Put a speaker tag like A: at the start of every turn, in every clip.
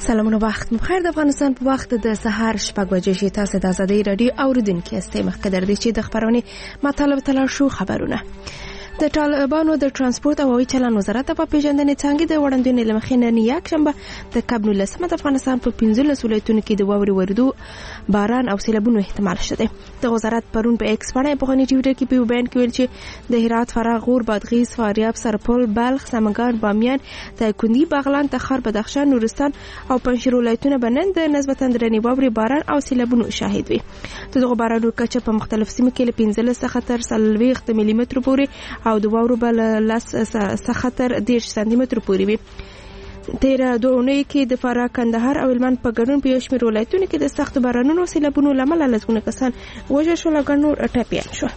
A: سلامونه وخت بخیر. د افغانستان په وخت د سهار 6 بجې شي. تاسو د آزادۍ رادیو اوریدونکو یاستئ. مخکې در دي چې د خبرونې مطالب تلل شو خبرونه. د طالبانو د ترانسپورت او هوایي چلند وزارت په پیژندنې څنګه د وړاندوینې لمخې نن یک شنبه د کب 19 د افغانستان په 15 ولایتونو کې د واورې وریدو باران او سیلابونو احتمال شته. د وزارت پرون په ایکس باندې په غونډه ټویټر کې په بیان کې ویل چې د هرات، فراه، غور، بادغیس، فاریاب، سرپل، بلخ، سمنګان، بامیان، دایکنډي، بغلان، تخار، بدخشان، نورستان او پنځیر ولایتونه بنن د نسبتا درنې واورې باران او سیلابونو شاهد وي. دغه بارانونو کچه په مختلف سیمو کې له 15 څخه تر 40 ملي متر پورې او د واورو بل لس څخه تر 10 سانتي متر پورې وي. تیر دوه کې د فراه، کندهار او هلمند په ګډون په یو شمېر ولایتونو کې د سخت بارانونو سیلابونو لامل لسګونه کسان وژل شول او ګڼ نور ټپیان شول.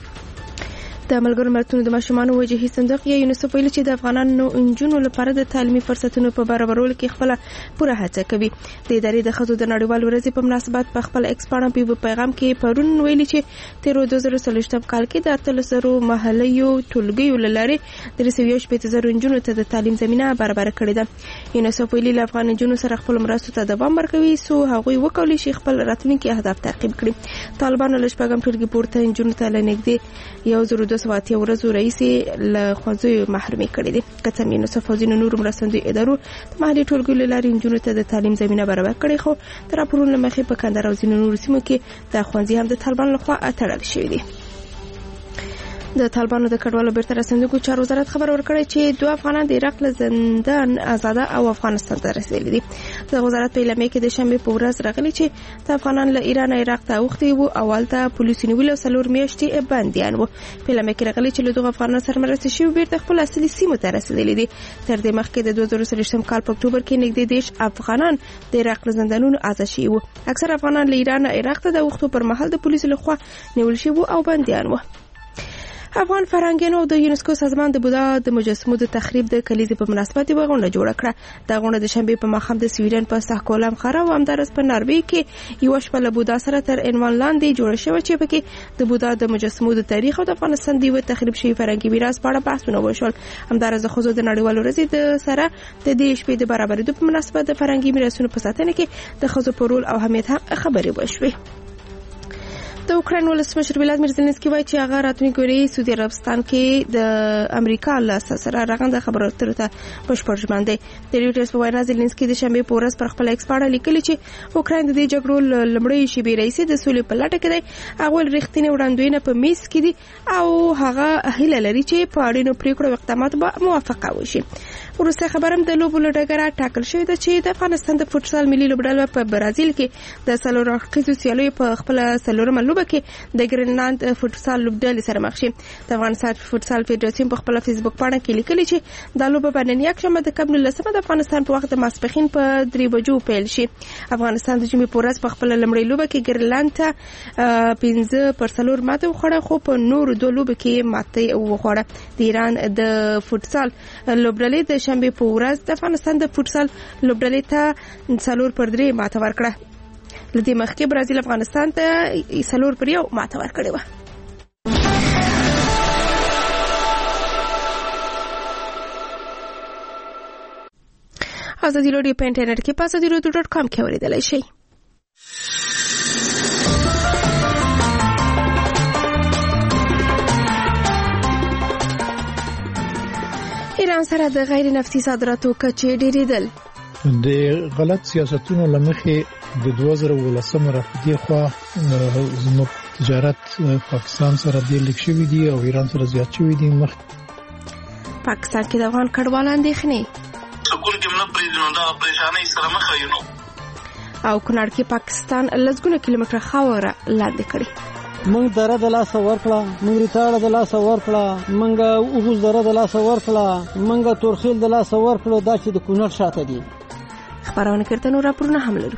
A: د ملګرو ملتونو د ماشومانو وجهي صندوق یا یونیسف ویلي چې د افغانانو انجونو لپاره د تعلیمي فرصتونو په برابرولو کې خپل پوره هڅه کوي. د ادارې د ښځو د نړیوال ورځې په مناسبت په خپل ایکس باندې په پیغام کې پرون ویلي چې تیر 2023 کال کې د 300 محليو ټولګیو لاره د 380,000 انجونو ته د تعلیم زمينه برابر کړې ده. یونیسف ویلي له افغان انجونو سره خپل مرستو ته دوام ورکوي سو هغوی وکولای شي خپل راتلونکي اهداف تعقیب کړي. طالبانو له شپږم ټولګي پورته انجونو ته لنګدي 1200 ورځو رئیس له خوځو محرومي کړې دي. کڅم یونیسف او ځینو نور مرستندوی ادارو د محلي ټولګیو لارې انجونو ته د تعلیم زمينه برابر کړې خو تر راپورونو مخې په کندهار او ځینو نور سیمو کې د خوځي هم د طالبانو لخوا تړل شوی دی. د طالبانو د کډوالو بیرته راستنېدو چارو وزارت خبر ورکړی چې دوه افغانان د عراق له زندان آزاده او افغانستان ته رسیدلي دي. د وزارت په اعلامیه کې د شنبه په ورځ راغلي چې د افغانان له ایران عراق ته اوختي وو او ولته پولیسو نیولو 4 میاشتې بنديان وو. په اعلامیه کې راغلي چې له دوه افغانانو سره مرسته شوی بیرته خپل اصلي سیمو ته رسیدلي دي. تر دې مخکې د 2023 کال په اکتوبر کې نږدې 10 افغانان د عراق له زندانونو آزاد شوي وو. اکثر افغانان له ایران عراق ته د اوختو پر مهال د پولیسو لخوا نیول شوي وو او بنديان وو. افغان فرهنګونو د یونسکو سازمان د بودا د مجسمو د تخریب د کلیزې په مناسبت یو غونډه جوړه کړه. د غونډه د شنبه په ماښام د سویډن په ساکولم خره او همدارس په ناروې کې یو شپه له بودا سره تر عنوان لاندې جوړه شوې چې پکې د بودا د مجسمو د تاریخ او د افغانستان د یو تخریب شوی فرهنګي میراث په اړه بحثونه وشول. همدارس د خوځو د نړیوال ورځې د سره د دې شپې د برابرېدو په مناسبت د فرهنګي میراثونو په ساتنه کې د خوځو په رول او اهمیت هم خبرې وشوې. د اوکراین ولسمشر ولادیمیر زيلنسکي وایي چې هغه راتلونکي ورځ سعودي عربستان کې د امریکا له سره راغونډه خبرو اترو ته بشپړ ژمن دی. د ریوټرز په وینا زيلنسکي د شنبه په ورځ پر خپل ایکس باندې لیکلي چې اوکراین د دې جګړو لمړی شیبې رئیس د سولې په لټه کې دی. هغه رښتینی وړاندوینه په میز کې دي او هغه هیله لري چې په اړینو پریکړو او اقداماتو به موافقه وشي. ورسته خبرم د لوبو لډګره ټاکل شوې ده چې د افغانستان د فوتسال ملي لوبډله په برازیل کې د سلور اخیزو سیالیو په خپل سلورمه لوبه کې د ګرینلاند فوتسال لوبډلې سره مخ شي. د افغانستان فوتسال فدراسیون په خپل فیسبوک باندې کې لیکلي چې د لوبه باندې یک شنبه د کب 19 د افغانستان په وخت د ماسپخین په 3 بجو پیل شي. افغانستان د جمعې په ورځ په خپل لمړی لوبه کې ګرینلاند ته 15-4 ماته وخوړه خو په نور دوه لوبه کې ماته وخوړه. د ایران د فوتسال لوبډلې د شنبه په ورځ د افغانستان د فوتسال لوبډلې ته 4-3 ماته ورکړه. لدې مخکې برازیل افغانستان ته 4-1 ماته ورکړې و. ازادي راډیو په انټرنیټ کې په azadirodio.com کې اوریدلای شئ. ایران سره د غیر نفتي صادراتو کچې ډېرېدل.
B: د غلط سیاستونو لمخې د 2019 راپدې خوا زموږ تجارت پاکستان سره ډېر لږ شوی دی او ایران سره زیات شوی دی. مخ
A: پاکستان کې د افغان کډوالو اندېښنې
C: سکون کې موږ پرېږدو دا پریشانۍ سره مخ یو
A: او کونړ کې پاکستان لسګونه کیلومتره خاوره لاندې کړې.
D: موږ دره د لاس ورکړه، موږ ریتاړه د لاس ورکړه، موږ اوغوز دره د لاس ورکړه، موږ تورخیل د لاس ورکړه. دا چې د کونړ شاته دي.
A: خبرونه کړه نو راپورونه هم لرو.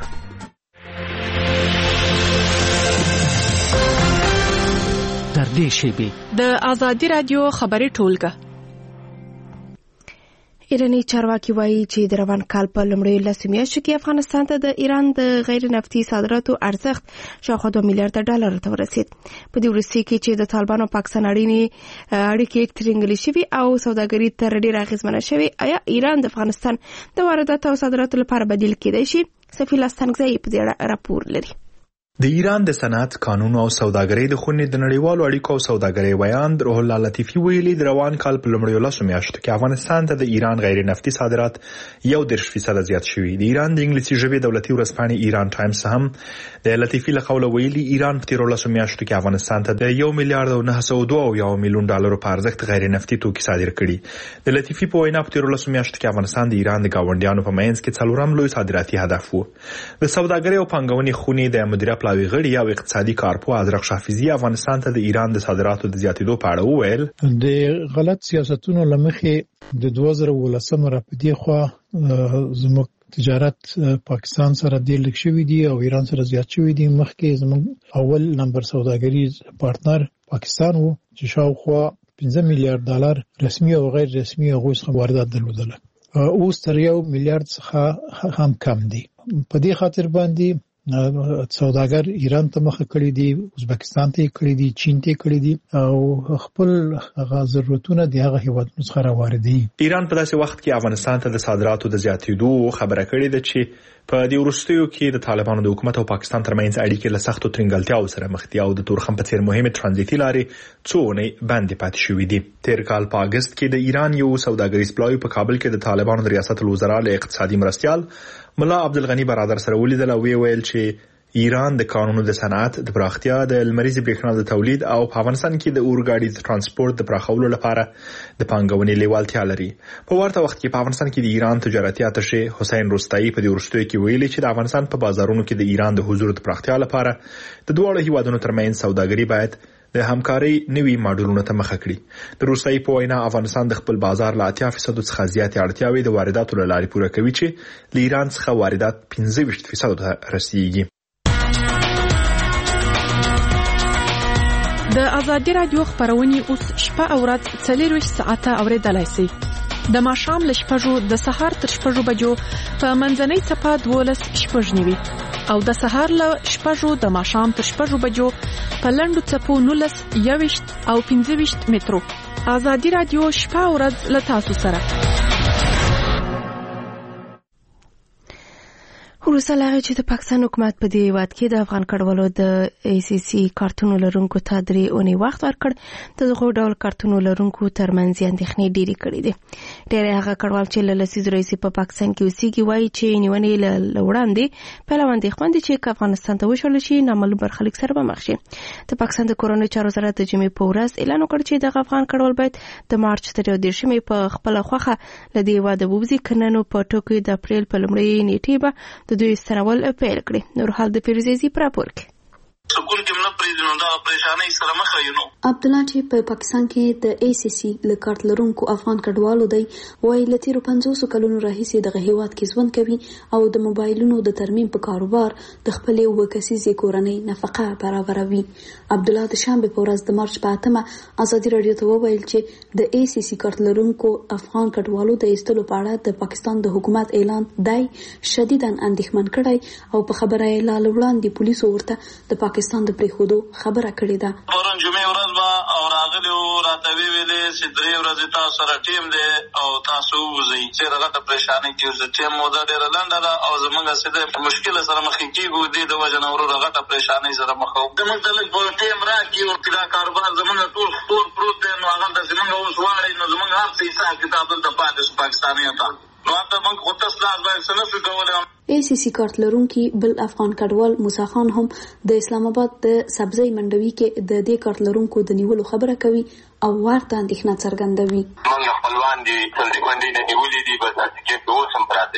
E: تر دې شیبې د آزادي رادیو خبري ټولګه.
A: ایراني چارواکي وایي چې د روان کال په لومړیو لسو میاشتو کې افغانستان ته د ایران د غیر نفتي صادراتو ارزښت شاوخوا $2 میلیارډ ته ورسید. په دې وروستیو کې چې د طالبانو پاکستان اړیکې ترنګلې شوي او سوداګري تر ډېره اغېزمنه شوې، آیا ایران د افغانستان د وارداتو او صادراتو لپاره بدیل کېدای شي؟ سفیر لاستانګزی په دې اړه راپور لري.
F: د ایران د صنعت قانون او سوداګرۍ د خونې د نړیوالو اړیکو او سوداګرۍ ویان روح الله لطیفي ویلي د روان کال په لومړیو لسو میاشتو کې افغانستان ته د ایران غیر نفتي صادرات 1% زیات شوي. د ایران د انګلیسي ژبې دولتي ورځپاڼې ایران ټایمز هم د لطیفي له قوله ویلي ایران په تیرو لسو میاشتو کې افغانستان ته د $1 میلیارډ میلیون په ارزښت غیر نفتي توکي صادر کړي. د لطیفي په وینا په تیرو لسو میاشتو کې افغانستان د ایران د گاونډیانو په منځ کې څلورم لوی صادراتي هدف و. د سوداګرۍ او پانګونې خونې د مدیریت پلاوي غړي او اقتصادي کارپوه ازرق شافیزی افغانستان ته د ایران د صادراتو د زیاتېدو په اړه وویل
B: د غلط سیاستونو لمخې د 2019 راپدې خوا زموږ تجارت پاکستان سره ډېر لږ شوی دی او ایران سره زیات شوی دی. مخکې زموږ اول نمبر سوداګریز پارتنر پاکستان وو چې شاوخوا $15 میلیارډ رسمي او غیر رسمي هغوی څخه واردات درلودل. اوس تر $1 میلیارډ څخه هم کم دی. په دې خاطر باندې سوداګر ایران ته مخه کړی دی، ازبکستان ته کړی دی، چین ته کړی دی او خپل هغه ضرورتونه د هغه هیوادونو څخه راوړي.
F: ایران په داسې وخت کې افغانستان ته د صادراتو د زیاتېدو خبره کړې ده چې په دې وروستیو کې د طالبانو د حکومت او پاکستان ترمنځ اړیکې له سختو ترنګلتیاو سره مخ دي او د تورخم په څیر مهمه ترانزیتي لارې څو اونۍ بندې پاتې شوې دي. تیر کال په اگست کې د ایران یو سوداګریز پلاوی په کابل کې د طالبانو د ریاست الوزرا له اقتصادي مرستيال ملا عبدالغنی برادر سره ولیدل او ویل چې ایران د قانونو د صنعت د پراختیا د لمریز برېښنا د تولید او په افغانستان کې د اورګاډي د ترانسپورت د پراخولو لپاره د پانګونې لیوالتیا لري. په ورته وخت کې په افغانستان کې د ایران تجارتي اتشه حسین رستائی په دې وروستیو کې ویلي چې د افغانستان په بازارونو کې د ایران د حضور د پراختیا لپاره د دوه هیوادونو ترمنځ سوداګري باید د همکارۍ نوي ماډلونو ته مخه کړي. د روسیې په وینا افغانستان د خپل بازار له 80% څخه زیاتې اړتیاوې د وارداتو له لارې پوره کوي چې له ایران څخه واردات 15% ته رسیږي.
G: د ازادي رادیو خبرونه اوس شپه او ورځ 24 ساعته اوریدلای شئ. د ماښام له 6 د سهار تر 6 بجو په منځنۍ صفه 12 نیوي او د سهار له 6 د ماښام تر 6 بجو په لنډو صفو 19 21 او 25 مترو. ازادي رادیو شپه او ورځ له تاسو سره.
A: وروسته له هغې چې د پاکستان حکومت په دې هیواد کې د افغان کډوالو د ACC کارتونو لرونکو ته 3 اونۍ وخت ورکړ، د دغو ډول کارتونو لرونکو ترمنځ اندېښنې ډېرې کړې دي. ډېری هغه کډوال چې له لسیزو راهیسې په پاکستان کې اوسېږي وایي چې نیونې له وړاندې پیله اندېښمن دي چې که افغانستان ته وشړل شي نامعلوم برخلیک سره به مخ شي. د پاکستان د کورنیو چارو وزارت د جمعې په ورځ اعلان وکړ چې دغه افغان کډوال باید د مارچ تر 30 په خپله خوښه له دې هیواده ووځي، که نه نو په ټوکیو د اپریل په لومړۍ نیټې به د دوی ستنول پیل کړي. نور حال د فیروزي پراپور کې
C: سکول کې نه پریږدي نو دا پریشانۍ سره مخ یو.
H: عبدالله چې په پاکستان کې د ACC له کارت لرونکو افغان کډوالو دی وایي له تیرو 50 کلونو راهیسې دغه هیواد کې ژوند کوي او د موبایلونو د ترمیم په کاروبار د خپلې اوه کسیزې کورنۍ نفقه برابروي. عبدالله د شنبې په ورځ د مارچ په 8 ازادي رادیو ته وویل چې د ACC کارت لرونکو افغان کډوالو د ایستلو په اړه د پاکستان د حکومت اعلان دی شدیداً اندېښمن کړی او په خبره یې لا وړاندې پولیسو ورته د پاکستان د پریښودو خبره کړې ده.
C: پرون جمعې ورځ به او راغلی راته ویلې چې 3 ورځې تاسو سره ټیم دی او تاسو وځئ چې غټه پریشانۍ کې ټیم موده ډېره لنډه ده او زموږ سره مشکل سره مخ کېږو دې د وجه نه ورو غټه پریشانۍ سره مخ وو. زموږ ته لږ په ټیم راکړي او دا کاروبار زموږ ټول خپور پروت دی نو هغه د زموږ اوس واړی نو زموږ هر څه حساب کتاب دلته پاتې شو پاکستانیان ته نو هغه موږ خو تاسو لاس باندې څه نشو کولی.
H: ACC کارت لرونکي بل افغان کډوال موسی خان هم د اسلام آباد د سبزی منډوي کې د دې کارت لرونکو د نیولو خبره کوي او ورته اندېښنه څرګندوي.
I: موږ خپلوان دي څلور باندې نیولې دي بس چې اوس هم پراته ټول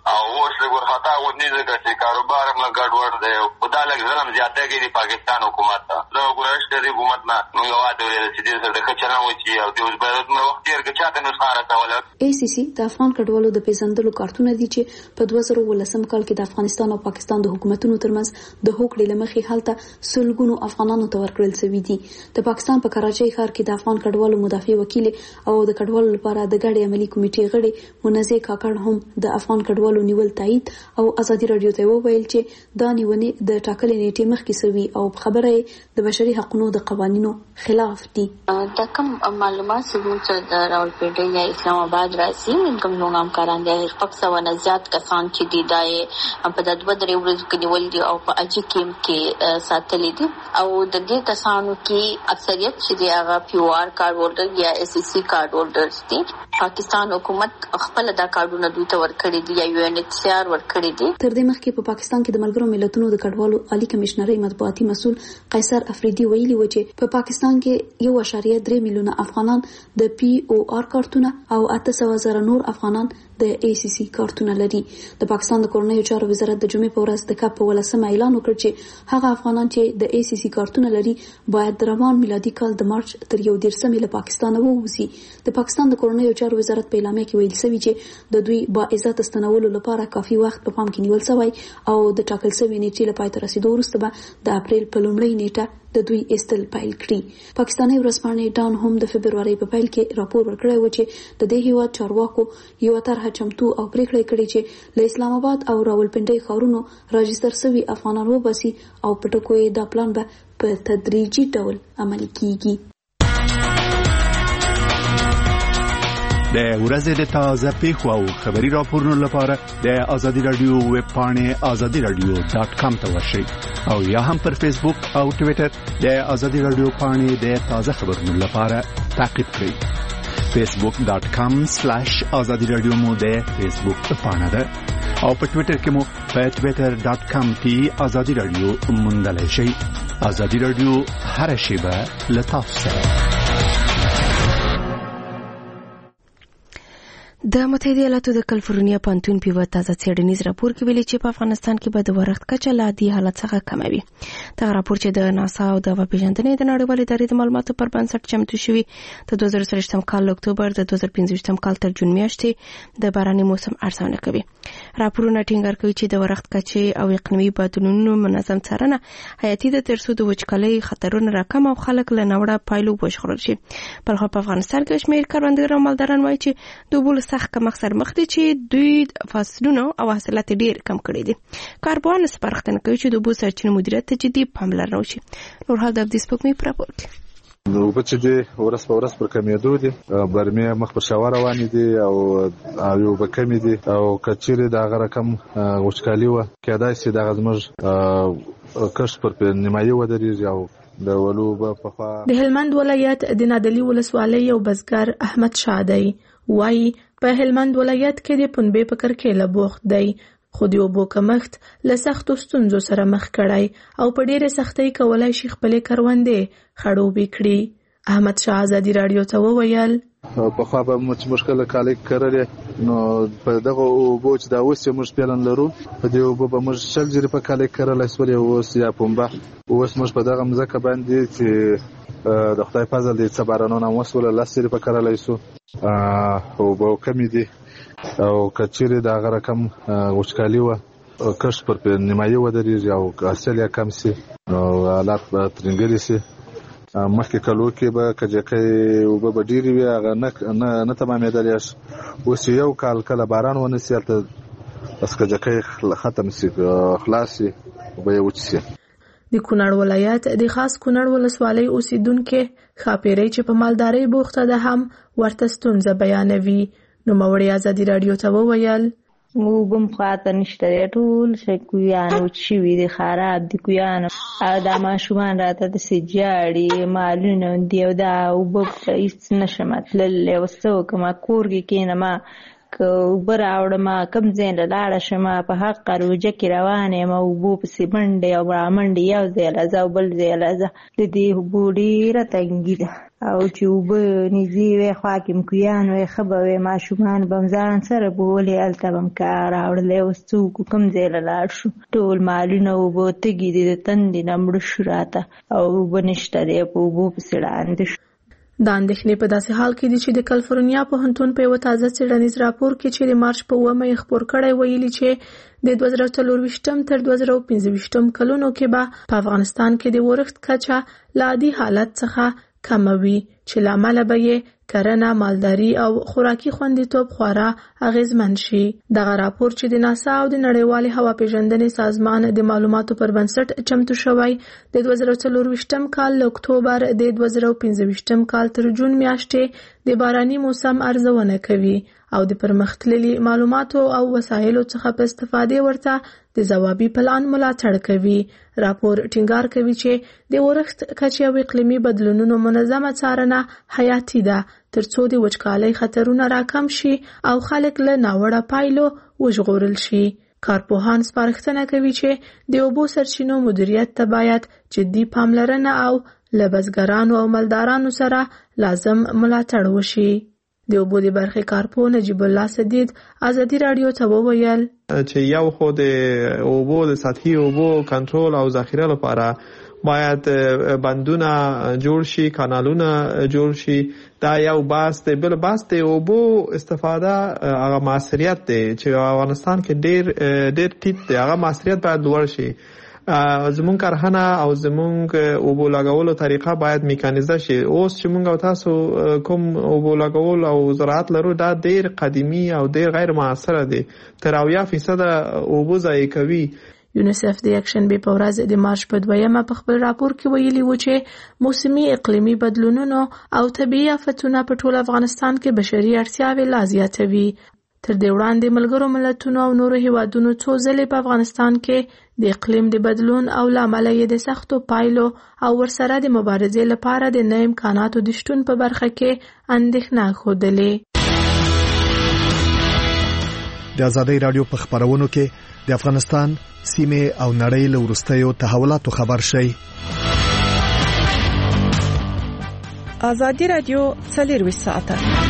C: او اوس له ورختا ودني زګه چې کاروبار هم ګډوډ دی او دا لږ ظلم زیاته کوي پاکستان حکومت ته دا ګورش دی حکومت نه موږ واده ورته چې دې سره د خچنه و چې او د اوس باید نو وخت یې ګچاته نو سره تاوله
H: ACC د افغان کډوالو د پیژندلو کارتونه دي چې په 2018 کال کې د افغانستان او پاکستان د حکومتونو ترمنځ د هوکړې لمخې حالت سلګونو افغانانو ته ورکړل شوی دي د پاکستان په کراچۍ ښار کې د افغان کډوالو مدافع وکیل او د کډوالو لپاره د ګډې عملی کمیټې غړي منزه کاکړ هم د افغان کډوالو نیول تایید او ازادي رادیو ته وویل چې دا نیونې د ټاکلې نیټې مخکې سوي او خبره د بشري حقوقو د قوانینو خلاف دي
I: دا کوم معلومات چې د راولپنډي یا اسلام آباد راځي کوم نوم کاران دي پکسا ونه زیات کسان چې دي دای په د 2 ورځې کې نیول دي او په اجي کې ساتلې دي او د دې کسانو کې اکثریت چې هغه پیوار کارت هولډر یا SSC کارت هولډرز دي پاکستان حکومت خپل دا کارتونه دوی ته ورکړي دي یا UNHCR ورکړي دي
H: تر دې مخکې په پاکستان کې د ملګرو ملتونو د کډوالو عالی کمشنري مطبوعاتي مسؤل قیصر افریدي ویلي و چې په پاکستان کې 1.3 میلیونه افغانان د POR کارتونه او 800,000 نور افغانان د ACC کارتونه لري د پاکستان د کورنیو چارو وزارت د جمعې په ورځ د کاپ په ولسمه اعلان وکړ چې هغه افغانان چې د ACC کارتونه لري باید د روان میلادي کال د مارچ تر 1 له پاکستان ووځي د پاکستان د کورنیو چارو وزارت په اعلامیه کې ویل شوی چې د دوی با عزت استنولو لپاره کافي وخت په پام کې نیول شوی او د ټاکل شوی نیټې لپاره تر رسیدو وروسته به د اپریل په لومړۍ نیټه د دوی استل پیل کړي پاکستاني ورځپاڼې ډان هم د فبرवरी په پیل کې راپور ورکړی و چې د دې هیواد چارواکو یو طرحه چمتو او پریکړه کړې چې له اسلام آباد او راولپنډي ښارونو راجستر شوی افغانان وباسي او په ټکو یې دا پلان به په تدریجي ډول عملي کیږي
J: د ورځې د تازه پیښو او خبري راپورونو لپاره د ازادي رادیو ویب پاڼې azadiradio.com ته ورشئ او یا هم پر فیسبوک او ټوئیټر د ازادي رادیو پاڼې د تازه خبرونو لپاره تعقیب کړئ facebook.com/azadiradio مو د فیسبوک پاڼه ده او په ټوئیټر کې مو په twitter.com/azadiradio موندلای شئ ازادي رادیو هر شیبه لطف سره
A: د متحده ایالاتو د کالیفورنیا پانتون په تازه څېړنیز راپور کې ویلي چې په افغانستان کې به د ورښت کچه لا دې حالت څخه کمه وي. دا راپور چې د ناسا او د پیژندنې د نړیوالې ادارې د معلوماتو پر بنسټ چمتو شوی د 2023 کال اکتوبر د 2025 کال تر جون میاشتې د باراني موسم ارزونه کوي. راپورونه ټینګار کوي چې د ورښت کچې او اقلیمي بدلونونو منظم څارنه حیاتي ده ترڅو د وچکالۍ خطرونه راکم او خلک له ناوړه پایلو وژغورل شي. بلخو په افغانستان کې شمېر کروندګر او مالداران وایي چې د اوبو سخت کم اکثر مخ دي چې دوی فصلونه او حاصلات ډیر کم کړي دي. کاربن سپارښتنه کوي چې د اوبو سرچینو مدیریت ته جدي پاملرنه وشي. نور حال د دې سپکمې پراپور
K: نو په چې دی ورس په ورس پر کمیدو دي برمه مخ پر شاور روان دي او یو بکمی دي او کچيره دا غره کم وچکالي و کېدای سي دا غزمج کښ پر نیمایي ودرېږي او د ولوبه په
L: د هلمند ولایت د نادلی ولسوالۍ یو بزګر احمد شادی وای په هلمند ولایت کې د پنبې په کرکیله بوخت دی خو د اوبو کمښت له سختو ستونزو سره مخ کړی او په ډېرې سختۍ کولای شي خپلې کروندې خړوبې کړي. احمد شاه ازادي رادیو ته وویل
K: په خو به مشکل کالي کړل نو په دغه اوبو چې دا اوس موږ پلان لرو په دې اوبو به موږ شل جری په کالي کړل اسوري اوس یا پنبه اوس موږ په دغه مزکه باندې چې د خدای فضل دې صبرانونه وسوله لاسري په کړلای سو او به کمی دي او کچيره دا غره کم وچکالي و کښ پر نیمایي ودرېږي او حاصل یې کم سي او حالات به ترنګلي سي مخکې کلو کې به کجکې او به ډېری وي هغه نه تمامېدل اوس یو کال کله باران ونه سي ته بس کجکې ختم سي خلاص سي به یو چي
L: د کونړ ولایت د خاص کونړ ولسوالۍ اوسیدونکو خاپيري چې په مالدارۍ بوخته ده هم ورته ستونزه بیانوي. نو موري ازادي رادیو ته وویل
M: وګم خاطر نشته ټول شکویانو چې وی دي خراب دي کویانو دا ماشومان راته د سجاړي مالونه دی او دا وبب هیڅ نشمت لله وسو کما کورګي کینه ما اوبه راوړم کوم ځای له لاړه شم په حق روجه کې روانه یم اوبو پسې منډې او رامنډې یو ځای له ځه او بل ځای له ځه د دې اوبو ډېره تنګي ده او چې اوبه نږدې وی خوا کې م کویان وی ښه به وی ماشومان به م ځان سره بولې هلته به م کار راوړلی اوس څه وکړو کوم ځای له لاړ شو ټول مالونه اوبه تږي دي د تندې نه مړه شو راته او اوبه نشته دی په اوبو پسې ړانده شو.
L: دا اندېښنې په داسې حال کې دي چې د کالیفورنیا پوهنتون په یوه تازه څېړنیز راپور کې چې د مارچ په 9 یې خپور کړی ویلي چې د 2024 تر 2025 کلونو کې به په افغانستان کې د ورښت کچه له عادي حالت څخه کمه وي چې له امله به یې کرنه، مالداري او خوراکي خوندیتوب خورا اغیزمن شي. دغه راپور چې د ناسا او د نړیوالې هوا پیژندنې سازمان د معلوماتو پر بنسټ چمتو شوی د 2024 کال له اکتوبر د 2025 کال تر جون میاشتې د باراني موسم ارزونه کوي او د پرمختللي معلوماتو او وسایلو څخه په استفادې ورته د ځوابي پلان ملاتړ کوي. راپور ټینګار کوي چې د ورښت کچې او اقلیمي بدلونونو منظمه څارنه حیاتي ده ترڅو د وچکالۍ خطرونه راکم شي او خلک له ناوړه پایلو وژغورل شي. کارپوهان سپارښتنه کوي چې د اوبو سرچینو مدیریت ته باید جدي پاملرنه او له بزګرانو او مالدارانو سره لازم ملاتړ وشي. د اوبو د برخې کارپوه نجیب الله سدید ازادي رادیو ته وویل
N: چې یو خو د اوبو د سطحي اوبو کنټرول او ذخیره لپاره باید بندونه جوړ شي، کانالونه جوړ شي. دا یو بحث دی. بل بحث د اوبو استفاده هغه معاصریت دی چې افغانستان کې ډېر ټیټ دی. هغه معاصریت باید لوړ شي. زمونږ کارخانه او زمونږ اوبو لګولو طریقه باید میکانیزه شي. اوس چې مونږ او تاسو کوم اوبو لګول او زراعت لرو دا ډېر قدیمی او ډېر غیر معاصره دی. تر 80% اوبو ضایع کوي.
L: یونیسف د یکشنبې په ورځ د مارچ په 2 په خپل راپور کې ویلي و چې موسمي اقلیمي بدلونونو او طبیعي آفتونه په ټول افغانستان کې بشري اړتیاوې لا زیاتوي. تر دې وړاندې ملګرو ملتونو او نورو هیوادونو څو ځلې په افغانستان کې د اقلیم د بدلون او لامل یې د سختو پایلو او ورسره د مبارزې لپاره د نوو امکاناتو د شتون په برخه کې اندېښنه ښودلې.
O: د ازادۍ رادیو په خبرونو کې د افغانستان سیمه او نړۍ له وروستیو تحولاتو خبر شي.
G: ازادي رادیو 24 ساعته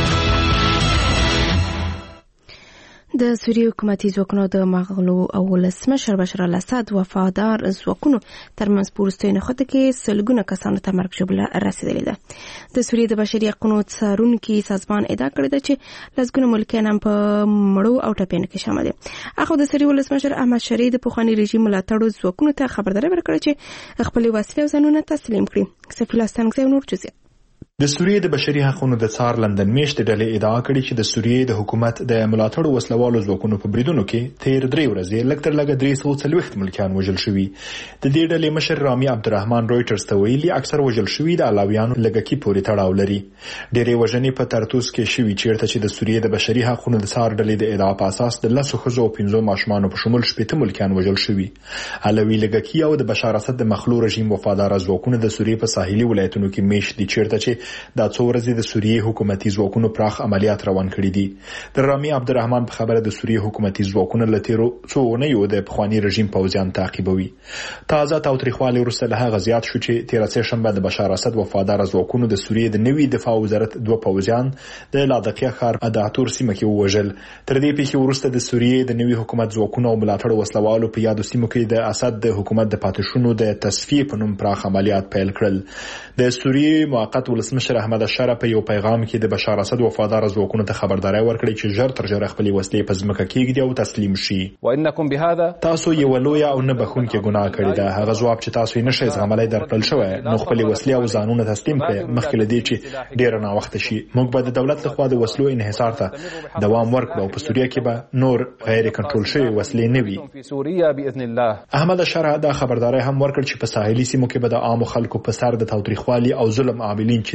A: د سوریې حکومتي ځواکونو د مغلو او ولسمشر بشار الاسد وفادار ځواکونو ترمنځ په وروستیو نښتو کې سلګونه کسانو ته مرګ ژوبله رسېدلې ده. د سوریې د بشري حقوقو څارونکي سازمان ادعا کړې ده چې لسګونه ملکیان هم په مړو او ټپیانو کې شامل دي. اخو د سوریې ولسمشر احمد شری د پخواني رژیم ملاتړو ځواکونو ته خبرداری ورکړه چې خپل وسلې او ځانونه تسلیم کړي. سفیر ستانګزی نور جزئیات.
F: د سوریې د بشري حقوقو د څار لندن میاشتې ډلې ادعا کړې چې د سوریې د حکومت د ملاتړو وسلوالو ځواکونو په بریدونو کې تیر 3 ورځې لږ تر لږه 340 ملکیان وژل شوي. د دې ډلې مشر رامي عبدالرحمن رويټرز ته ویلي اکثر وژل شوي د علاویانو لږکی پورې تړاو لري. ډېرې وژنې په ترتوس کې شوي چیرته چې د سوریې د بشري حقوقو د څار ډلې د ادعا په اساس د 10 ښځو او 15 ماشومانو په شمول 70 ملکیان وژل شوي. علوي لږکی او د بشار اسد د مخلوع رژیم وفادار ځواکونو د سوریې په ساحلي ولایتونو کې میشت دي چیرته چې دا څو ورځې د سوریې حکومتي ځواکونو پراخ عملیات روان کړي دي. د رامي عبدالرحمن په خبره د سوریې حکومتي ځواکونو له تیرو څو اونیو د پخواني رژیم پوځیان تعقیبوي. تازه تاوتریخوالي وروسته له هغه زیات شو چې 13 شنبه د بشار اسد وفادار ځواکونو د سوریې د نوي دفاع وزارت 2 پوځیان د لاذقیه ښار اداتور سیمه کې ووژل. تر دې پیښې وروسته د سوریې د نوي حکومت ځواکونو او ملاتړ وسلوالو په یادو سیمو کې د اسد د حکومت د پاتشونو د تصفیه په نوم پراخ عملیات پیل کړل. د سوریې موقت ولسمشر احمد اشاره په یو پیغام کې د بشار اسد وفادار ځواکونو ته خبرداري ورکړې چې ژر تر ژره خپل وسلې په ځمکه کېږدي او تسلیم شي. وانکم بهذا تاسو یو لوی او نه بخونکي ګناه کړی ده. هغه ځواب چې تاسو یې نشئ زغملای درکړل شوی نو خپل وسلې او ځانونه تسلیم کړئ مخکې له دې چې ډیر نه وخت شي. موږ به د دولت لخوا د وسلو انحصار ته دوام ورکړو او په سوریه کې به نور غیر کنټرول شوی وسلې نه وي. احمد اشاره دا خبرداري هم ورکړ چې په ساحلي سیمو کې به د عام خلکو په سر د تاوتریخوالي او ظلم عاملین چې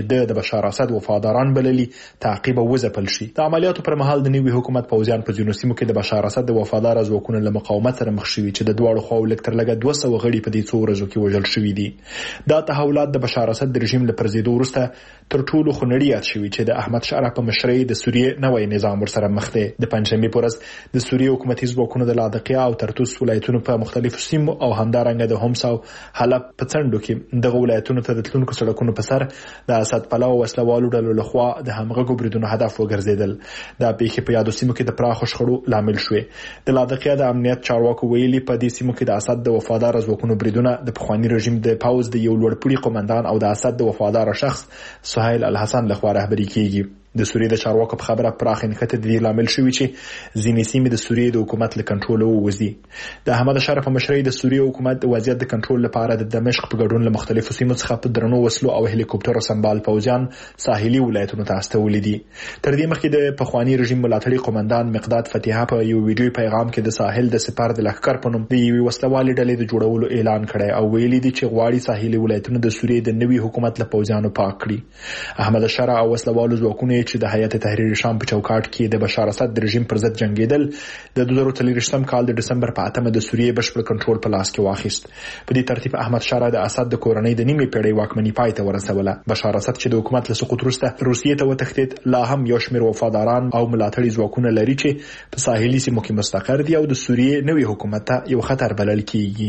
F: چې د بشار اسد وفاداران بللي تعقیب او وځپل شي. د عملیاتو پر مهال د نوي حکومت پوځیان په ځینو سیمو کې د بشار اسد د وفادار ځواکونو له مقاومت سره مخ شوي چې د دواړو خواو لږ تر لږه 200 غړي په دې څو ورځو کې وژل شوي دي. دا تحولات د بشار اسد د رژیم له پرځېدو وروسته تر ټولو خنډي یاد شوي چې د احمد شاه په مشرۍ د سوریې نوې نظام ورسره مخ دی. د پنځمې په ورځ د سوریې حکومتي ځواکونو د لاذقیه او ترتوس ولایتونو په مختلفو سیمو او همدارنګه د هومس او حلب په څنډو کې دغه ولایتونو ته د تلونکو سړکونو په سر د اسد پلوه وسلوالو ډلو لخوا د همغږو بریدونو هدف وګرځیدل. دا پیښې په یادو سیمو کې د پراخو شخړو لامل شوې. د لاذقیه د امنیت چارواکو ویلي په دې سیمو کې د اسد د وفادار ځواکونو بریدونه د پخوانی رژیم د پاوز د یو لوړپوړي قومندان او د اسد د وفادار شخص سهیل الحسن لخوا رهبري کیږي. د سوریې د چارواکو په خبره پراخ نښته د دې لامل شوی چې ځینې سیمې د سوریې د حکومت له کنټرول ووځي. د احمد شاه په مشرۍ د سوریې حکومت د وضعیت د کنټرول لپاره د دمشق په ګډون له مختلفو سیمو څخه په درنو وسلو او هلیکوپټرو سمبال پوځیان ساحلي ولایتونو ته استولي دي. تر دې مخکې د پخوانی رژیم ملاتړي قومندان مقداد فتیحه په یو ویډیو پیغام کې د ساحل د سپار د لښکر په نوم د یوې وسلوالې ډلې د جوړولو اعلان کړی او ویلي دي چې غواړي ساحلي ولایتونه د سوریې د نوي حکومت له پوځیانو پاک کړي. احمد شاه او وسلوالو ځواکونه چې د هیئت تحریر شام په چوکاټ کې د بشار اسد د رژیم پر ضد جنگیدل د 2023 کال د دسمبر په 8 د سوریې بشپړ کنټرول په لاس کې واخیست. په دې ترتیب احمد شاه د اسد د کورنۍ د نیمه پیړۍ واکمنۍ پای ته ورسوله. بشار اسد چې د حکومت له سقوط وروسته روسیې ته وتښتید لا هم یو شمېر وفاداران او ملاتړي ځواکونه لري چې په ساحلي سیمو کې مستقر دي او د سوریې نوي حکومت ته یو خطر بلل کیږي.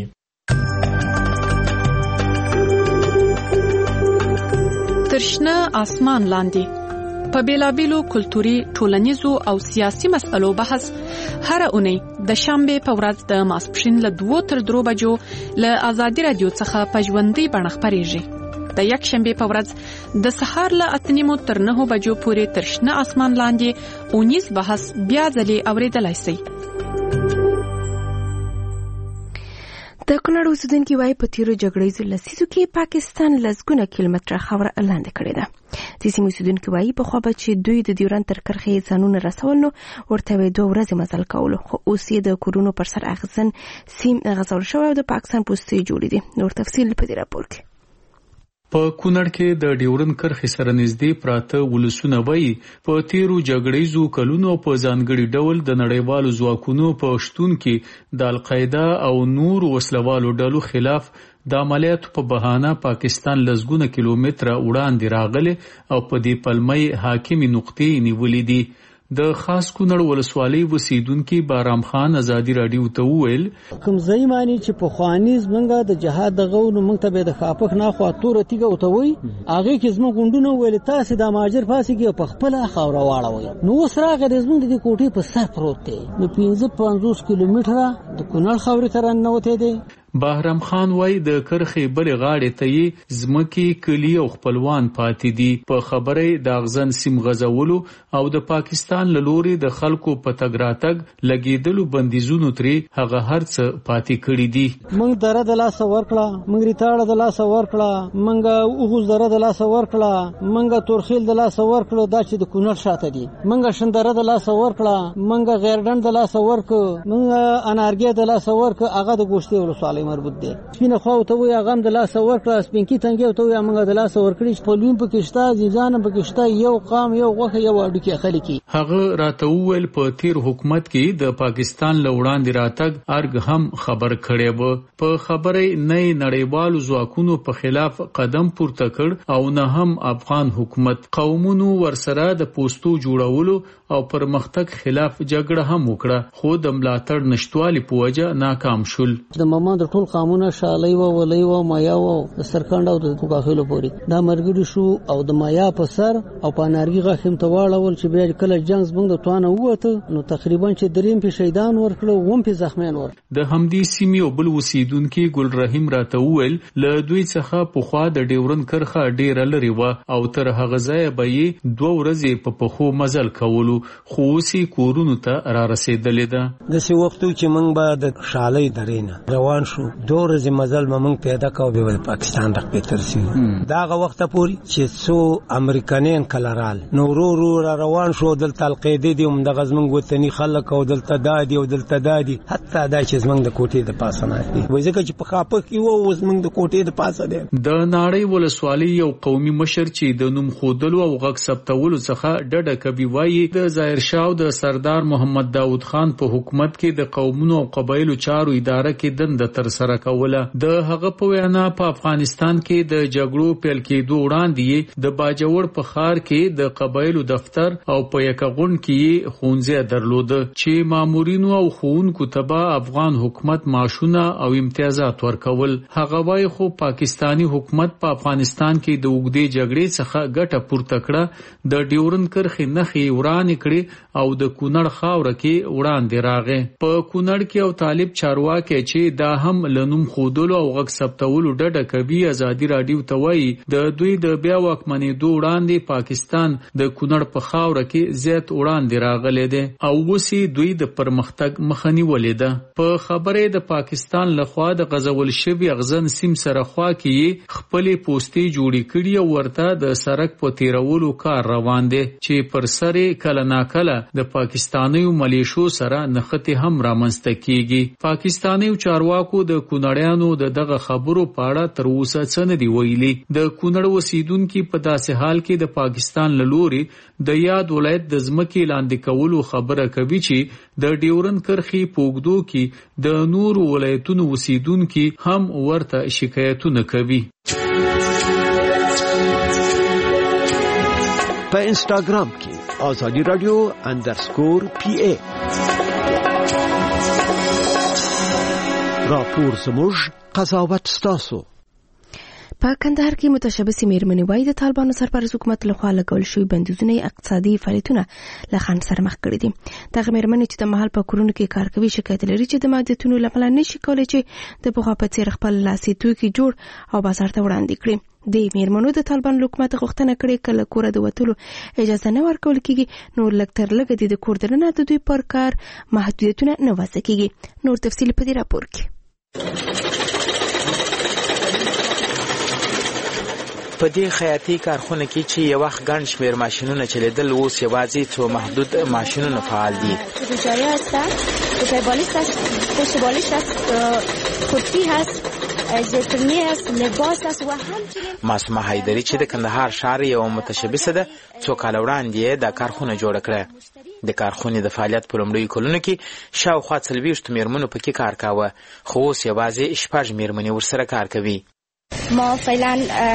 G: ترشنه اسمان لاندې په بیلابیلو کلتوري، ټولنیزو او سیاسي مسئلو بحث هر اونۍ د شنبه په ورځ د ماسپښین له 2 تر 3 بجو له آزادي رادیو څخه په ژوندۍ بڼه خپرېږي. د یک شنبه په ورځ د سهار له 8 تر 9 بجو پورې ترشنه اسمان لاندې اونیز بحث بیا ځلې اوریدلای شئ.
A: د کونړ اوسیدونکي وايي په تیرو جګړیزو لسیزو کې پاکستان لسګونه کیلومتره خاوره لاندې کړې ده. د سیمې اوسیدونکي وايي په خو به چې دوی د ډیورنډ تر کرښې ځانونه رسول نو ورته 2 ورځې مزل کولو، خو اوس یې د کورونو پر سر اخیستن سیم غځول شوی او د پاکستان پوستې جوړې دي. نور تفصیل په دې راپور کې.
P: په کونړ کې د ډیورن کرښې سره نږدې پراته ولسونه وایي په تیرو جګړیزو کلونو په ځانګړي ډول د نړیوالو ځواکونو په شتون کې د القاعده او نور وسلوالو ډلو خلاف د عملیاتو په بهانه پاکستان لسګونه کیلومتره وړاندې راغلی او په دې پلمې حاکمي نقطې نیولې دي. د خاص کونړ ولسوالۍ اوسیدونکي بارام خان ازادي رادیو ته وویل
D: کوم ځای مانی چې په خوانیز منګه د جهاد د غوونو منګ ته به د خاپخ نه خو تور تیګه وتوي هغه کې زمو غوندونه ویل تاسو د ماجر فاسي په خپل خاور واړوي. نو سراغه د زمو د کوټې په سر پروت دی. نو 50 کیلومتره د کونړ خاورې تر نه وته دی.
P: بهرام خان وای د کرخې بلې غاړې ته یې زمکی کلی او خپلوان پاتې دي. په خبرې د اغزن سیم غزولو او د پاکستان له لوري د خلکو په تګ راتګ لګیدلو بندیزونو ترې هغه هرڅ پاتې کړی دي.
D: موږ دره د لاس ورکړه، موږ ریتاړه د لاس ورکړه، موږ اوغوز دره د لاس ورکړه، موږ تورخیل د لاس ورکړه دا چې د کونړ شاته دي، موږ شندره د لاس ورکړه، موږ غیردن د لاس ورکړه، موږ انارګي د لاس ورکړه، هغه د ګوشتي ولسوالۍ مربوط دي. سپینه خو ته وي هغه د لاس ورکړه، سپینکی تنګي ته وي موږ د لاس ورکړي. په لویم په کېشتا ځان په کېشتا یو قام یو غوخه یو اډو کې خلک.
P: هغه راته وویل په تیر حکومت کې د پاکستان له وړاندې راتګ ارګ هم خبر کړی و. په خبرې نه نړیوالو ځواکونو په خلاف قدم پورته کړ او نه هم افغان حکومت. قومونو ورسره د پوسټو جوړولو او پرمختګ خلاف جګړه هم وکړه، خو د ملاتړ نشټوالي په وجه ناکام شول.
D: د مامان د ټول قانون شالای و ولای و مایا و د سرکند او د توګاخلو پوری دا مرګړي شو او د مایا په سر او په نارګي غاخم ته واړول چې بیا کله جنگ زبنګ د توانه وته نو تقریبا چې دریم په شهیدان ورکړو ووم په زخمیان ور. د
P: همدی سیمې او بل وسیدونکو ګل رحیم راته وویل له دوی څخه په خوا د ډیورن کرخه ډیر لري و او تر هغه ځای به یې 2 ورځې په پخو مزل کولو، خو وسی کورونو ته را رسیدلې ده.
Q: د څه وختو چې موږ به د شالۍ درینه روان شو شو 2 ورځې مزل موږ پیدا کوو به پاکستان راپیتر شي دا غو وخت پوري چې سو امریکایان کلرال نو ورو روان شو دلته القاعده دي هم د غزمن وطني خلک او دلته دادي او دلته دادي حتی دا چې زمنګ د کوټې د پاسه نه دي وایي چې په خاپه کې وو زمنګ د کوټې د پاسه دي
P: د ناړۍ ولسوالۍ یو قومي مشر چې د نوم خودلو او غږ ثبتولو څخه ډډه کوي وایي د ظاهر شاه د سردار محمد داود خان په حکومت کې د قومونو او قبایلو چارو اداره کې دنده تر سره کوله د هغه په وینا په افغانستان کې د جګړو پیل کېدو وړاندې د باجوړ په ښار کې د قبایلو دفتر او په یکغون کې خونځه درلود چې مامورینو او خونکو تبا افغان حکومت معاشونه او امتیازات ورکول هغه وایي خو پاکستانی حکومت په افغانستان کې د وګړي جګړې څخه ګټه پورته کړه د ډیورن کرخي نخي وران کړي او د کونړ خاور کې وړاندې راغې په کونړ کې او طالب چارواکي چې دا هم لنوم خودلو او غږ ثبتولو ډډه کوي ازادي رادیو ته وایي د دوی د بیا واکمنېدو وړاندې پاکستان د کونړ په خاور کې زیات وړاندې راغلی دی او وسی دوی د پرمختګ مخه نیولې ده په خبره د پاکستان لخوا د غزول شوی اغزن سیم سره خوا کې خپلې پوسټي جوړې کړي او ورته د سرک په تیرولو کار روان دی چې پر سره کله ناکله د پاکستانیو ملیشو سره نخته هم رامنځته کیږي پاکستانیو چارواکو د کونړیانو د دغه خبرو په اړه تر اوسه څه نه دی ویلي د کونړ اوسیدونکو په داسې حال کې د پاکستان لوري د یاد ولایت د ځمکې لاندې کولو خبره کوي چې د ډیورن کرخي پوګدو کې د نور ولایتونو اوسیدونکو هم ورته شکایتونه کوي
E: په انستګرام کې آزادی رادیو _PA راپور زموږ قضاوت ستاسو
A: په کندهار کې متشبث میرمنې وایي د طالبانو سرپرست حکومت لخوا لګول شوی بندیزونه اقتصادي فعالیتونه له خنډ سره مخ کړي دي دغه میرمنې چې د محل په کورونو کې کار کوي شکایت لري چې د محدودیتونو له امله نشي کولی چې د پخوا په څیر خپل لاسي توکي جوړ او بازار ته وړاندې کړي د میرمنو د طالبانو حکومت غوښتنه کړې کله کور د وتلو اجازه نه ورکول کیږي نور لږ تر لږه د کور دننه د دوی پر کار محدودیتونه نه وضع کیږي نور تفصیل په دې راپور کې
R: په دې خیاطي کارخونه کې چې یو وخت ګڼ شمېر ماشینونه چلیدل اوس یوازې څو محدود ماشینونه فعال دي
S: روجایه هست روجای بالشت هست پشت بالشت هست کرسی هست زیتونی هست لباس هست و همچنین
R: معصومه حیدری چې د کندهار شهر یو متشبثه ده څو کاله وړاندې دا کارخونه جوړه کړه د کارخونې د فعالیت په لومړیو کلونو کې شاوخوا 40 میرمنو پکې کار کاوه خو اوس یوازې 6 میرمنې ورسره کار کوي
S: ما فعلا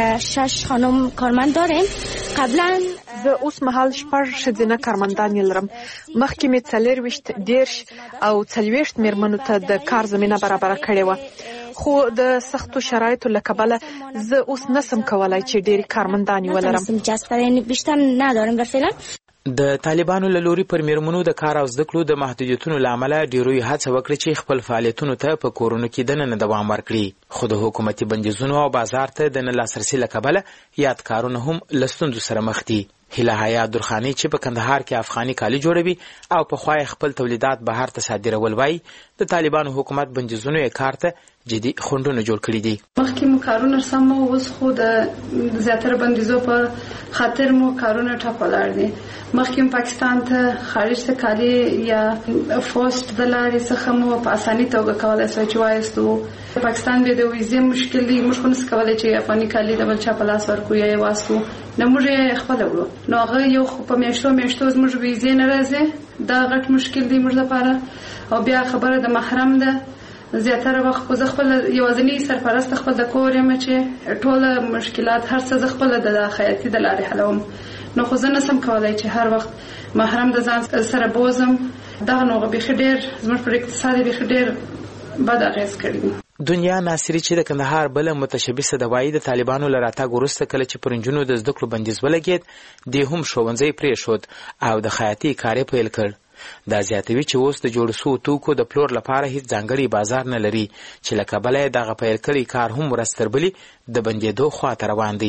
S: 6 خانم کارمند داریم قبلا
G: زه اوس مهال 6 ښځینه کارمندان لرم مخکې مې 40 او 40 میرمنو ته د کار زمینه برابر کړې و خو د سختو شرایطو له کبله زه اوس نسم کولای چې ډېری کارمندان ولرم
S: بیشتر ندارم در فعلا
R: د طالبانو له لوري پر میرمنو د کار او زده کړو د محدودیتونو له امله ډیروي هڅه وکړه چې خپل فعالیتونو ته په کورونو کې دننه دوام ورکړي خو د حکومتي بندیزونو او بازار ته د نه لاسرسي له کبله یاد کارونه هم له ستونزو سره مخ دي هیله حیا درخاني چې په کندهار کې افغاني کالي جوړوي او په خوای خپل تولیدات بهر ته صادرول وای د طالبانو حکومت بندیزونو یې کار ته جدي خنډونه جوړ کړي دي
T: مخکې مو کارونه سم اوس خو د زیاتره بندیزو په خاطر مو کارونه ټاپ ولاړ دي مخکې پاکستان ته خارج ته کالي یا فوسټ د لارې څخه مو په اساني توګه کولای شو چې وایستو پاکستان به د ویزې مشکل دی موږ خو نس کولای چې افغاني کالي د بل چا په لاس ورکو یا واسطو نو موږ خپل وړو نو هغه یو په میاشتو زموږ ویزې نه راځي دا غټ مشکل دی موږ لپاره او بیا خبره د محرم ده زیاتره وخت خو خپل یوازنی سرپرست خپل د کور یم چې ټول مشکلات هر څه خپل د خیاطي د لارې حلوم نو خو زه نسم کولای چې هر وخت محرم د ځان سره بوزم دا نو به خډیر زموږ پر اقتصادي به خډیر بد اغیز کړی
R: دنیا ناصری چې د کندهار بل متشبثه د وایي د طالبانو لراته ګورسته کله چې پرنجونو د زده کړو بندیز ولګید د هم شوونځي پرې شود او د خیاطي کاري پیل کړ دا زیاتوي چې اوس د جوړ شوو توکو د پلور لپاره هیڅ ځانګړی بازار نه لري چې لکه بلې دغه پیل کړي کار هم ورستربلی د بندیدو خواته روان دی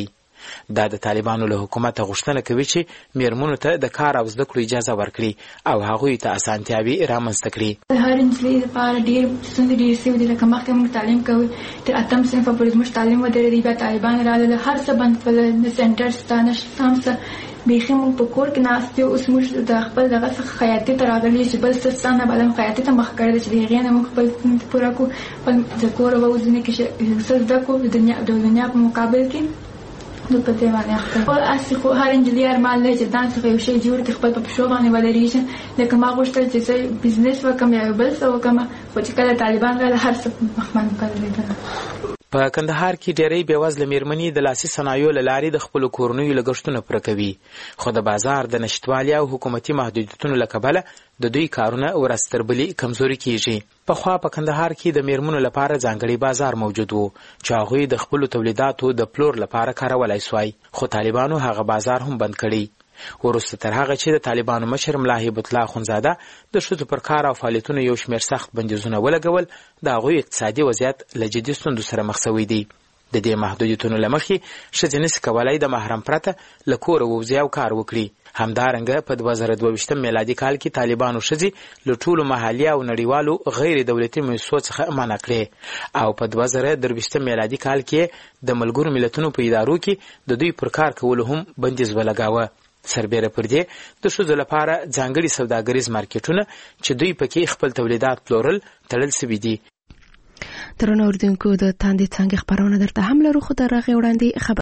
R: دا د طالبانو له حکومت غوښتنه کوي چې میرمنو ته د کار او زده کړو اجازه ورکړي او هغوی ته اسانتیاوي رامنځته کړي.
U: هر نجلۍ لپاره ډېر ستونزې ډېرې سوي دي. لکه مخکې موږ تعلیم کوو تر 8م صنفه پورې زموږ تعلیم ودرېدی، بیا طالبان راغلل، هر څه بند کړل، نه سینټر شته نه هم څه. بیخي موږ په کور کې ناست یو. اوس موږ د خپل دغه څخه خیاطۍ ته راغلي چې بل څه شته نه، بل هم خیاطۍ ته مخ کړی دی چې د هغې نه موږ خپل پوره کړو، خپل د کوره ووځو کې څه زده کړو د دنیا په مقابل کې. نو په دې باندې اخته اصلي خو هر انجلۍ ارمان لري چې ځان څخه یو شی جوړ کړي، خپل په پښو باندې ودرېږي. لکه ما غوښتل چې زه بزنس وکړم یا بل څه وکړم، خو چې کله طالبان راغله هر څه مخمن کړل.
R: په کندهار کې ډېری بېوزله میرمنې د لاسي صنایعو له لارې د خپلو کورنیو لګښتونه پوره کوي، خو د بازار د نشتوالي او حکومتي محدودیتونو له کبله د دوی کارونه ورځ تر بلې کمزوري کیږي. پخوا په کندهار کې د میرمنو لپاره ځانګړی بازار موجود و چې هغوی د خپلو تولیداتو د پلور لپاره کارولای سوای، خو طالبانو هغه بازار هم بند کړی. وروسته تر هغه چې د طالبانو مشر ملا هیبت الله اخندزاده د ښځو پر کار او فعالیتونو یو شمېر سخت بندیزونه ولګول، د هغوی اقتصادي وضعیت له جدي ستونزو سره مخ شوی دی. د دې محدودیتونو له مخې ښځې نشي کولی د محرم پرته له کوره ووځي او کار وکړي. همدارنګه په 2022 میلادي کال کې طالبانو ښځې له ټولو محلي او نړیوالو غیر دولتي مؤسسو څخه منع کړې او په 2023 میلادي کال کې د ملګرو ملتونو په ادارو کې د دوی پر کار کولو هم بندیز ولګاوه. سربیره پر دې د ښځو لپاره ځانګړي سوداګریز مارکیټونه چې دوی پکې خپل تولیدات پلورل تړل سوي دي.
A: ترونه اوریدونکو د تاندې څنګه خبرونه درته هم لرو، خو تر هغې وړاندې